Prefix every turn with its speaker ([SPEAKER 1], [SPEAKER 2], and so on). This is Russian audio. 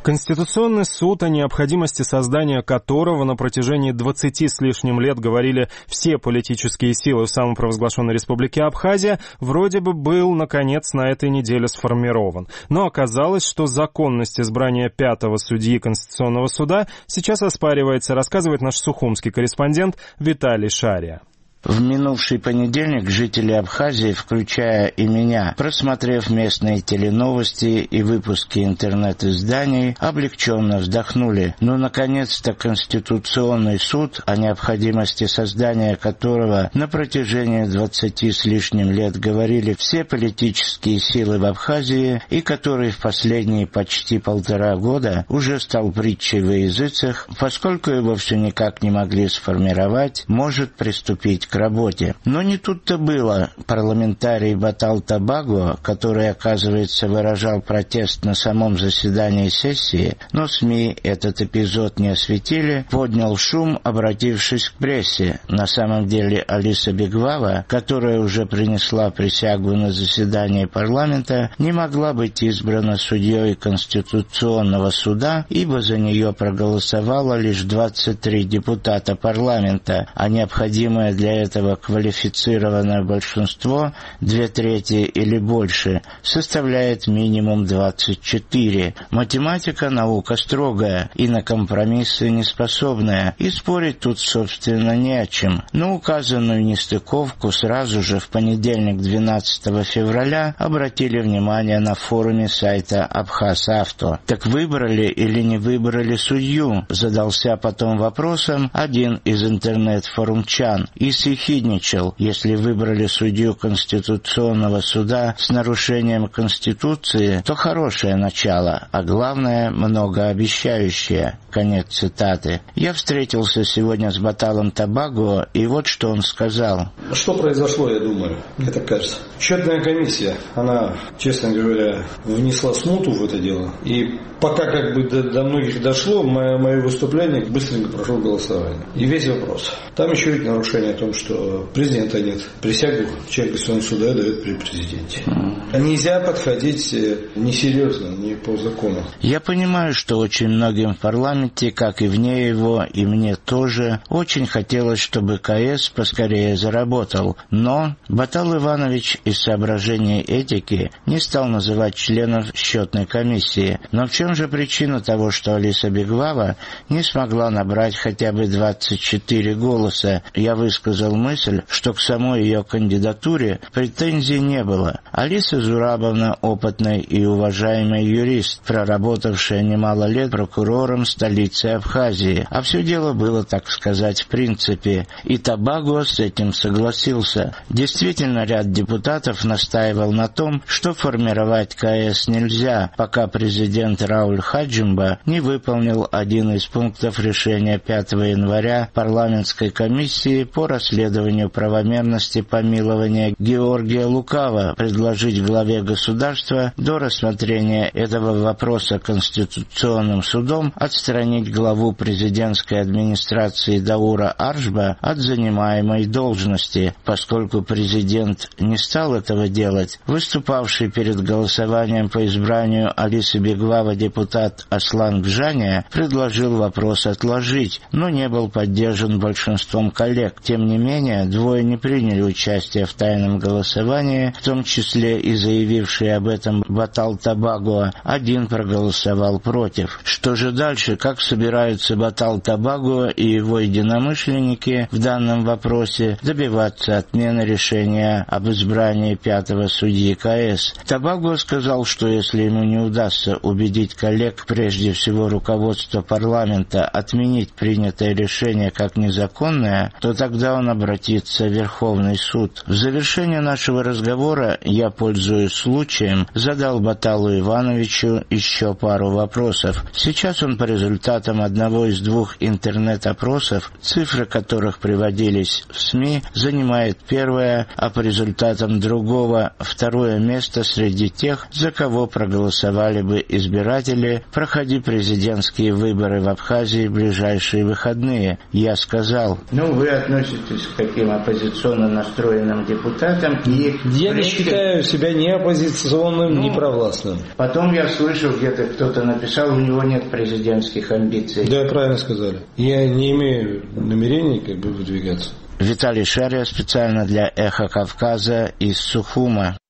[SPEAKER 1] Конституционный суд, о необходимости создания которого на протяжении 20 с лишним лет говорили все политические силы в самопровозглашенной республике Абхазия, вроде бы был, наконец, на этой неделе сформирован. Но оказалось, что законность избрания 5-го судьи Конституционного суда сейчас оспаривается, рассказывает наш сухумский корреспондент Виталий Шария.
[SPEAKER 2] В минувший понедельник жители Абхазии, включая и меня, просмотрев местные теленовости и выпуски интернет-изданий, облегченно вздохнули. Но, наконец-то, Конституционный суд, о необходимости создания которого на протяжении 20 с лишним лет говорили все политические силы в Абхазии и который в последние почти 1,5 года уже стал притчей во языцах, поскольку его все никак не могли сформировать, может приступить к работе. Но не тут-то было. Парламентарий Батал Табаго, который, оказывается, выражал протест на самом заседании сессии, но СМИ этот эпизод не осветили, поднял шум, обратившись к прессе. На самом деле Алиса Бегвава, которая уже принесла присягу на заседании парламента, не могла быть избрана судьей Конституционного суда, ибо за нее проголосовало лишь 23 депутата парламента, а необходимое для этого квалифицированное большинство, 2/3 или больше, составляет минимум 24. Математика — наука строгая и на компромиссы неспособная, и спорить тут, собственно, не о чем. На указанную нестыковку сразу же в понедельник 12 февраля обратили внимание на форуме сайта «Абхаз-Авто». Так выбрали или не выбрали судью? Задался потом вопросом один из интернет-форумчан и съехидничал: если выбрали судью Конституционного суда с нарушением Конституции, то хорошее начало, а главное, многообещающее. Конец цитаты. Я встретился сегодня с Баталом Табаго, и вот что он сказал.
[SPEAKER 3] Что произошло, я думаю, мне так кажется. Счетная комиссия, она, честно говоря, внесла смуту в это дело. И пока как бы до многих дошло, мое выступление быстренько прошло голосование. И весь вопрос. Там еще ведь нарушение о том, что президента нет. Присягу член Конституционного суда дает при президенте. Нельзя подходить несерьезно, не по закону.
[SPEAKER 2] Я понимаю, что очень многим в парламенте, как и вне его, и мне тоже, очень хотелось, чтобы КС поскорее заработал. Но Батал Иванович из соображений этики не стал называть членов счетной комиссии. Но в чем же причина того, что Алиса Бегвава не смогла набрать хотя бы 24 голоса? Я высказал мысль, что к самой ее кандидатуре претензий не было. Алиса Зурабовна — опытный и уважаемый юрист, проработавшая немало лет прокурором столицы Абхазии. А все дело было, так сказать, в принципе. И Табаго с этим согласился. Действительно, ряд депутатов настаивал на том, что формировать КС нельзя, пока президент Рауль Хаджимба не выполнил один из пунктов решения 5 января парламентской комиссии по расследованию правомерности помилования Георгия Лукава, предложить главе государства до рассмотрения этого вопроса Конституционным судом отстранить главу президентской администрации Даура Аршба от занимаемой должности. Поскольку президент не стал этого делать, выступавший перед голосованием по избранию Алисы Бегвава депутат Аслан Гжаня предложил вопрос отложить, но не был поддержан большинством коллег. Тем не менее, двое не приняли участие в тайном голосовании, в том числе и заявивший об этом Батал Табаго. Один проголосовал против. Что же дальше? Как собираются Батал Табаго и его единомышленники в данном вопросе добиваться отмены решения об избрании 5-го судьи КС? Табаго сказал, что если ему не удастся убедить коллег, прежде всего руководство парламента, отменить принятое решение как незаконное, то тогда он обратится в Верховный суд. В завершение нашего разговора я, пользуясь случаем, задал Баталу Ивановичу еще пару вопросов. Сейчас он по результатам одного из 2 интернет-опросов, цифры которых приводились в СМИ, занимает первое, а по результатам другого — 2-е место среди тех, за кого проголосовали бы избиратели, проходи президентские выборы в Абхазии в ближайшие выходные. Я сказал:
[SPEAKER 4] вы относитесь
[SPEAKER 2] таким оппозиционно настроенным депутатом. И
[SPEAKER 3] я не считаю себя ни оппозиционным, ни провластным.
[SPEAKER 2] Потом я слышал, где-то кто-то написал, у него нет президентских амбиций.
[SPEAKER 3] Да, правильно сказали. Я не имею намерений выдвигаться.
[SPEAKER 2] Виталий Шария специально для «Эхо Кавказа» из Сухума.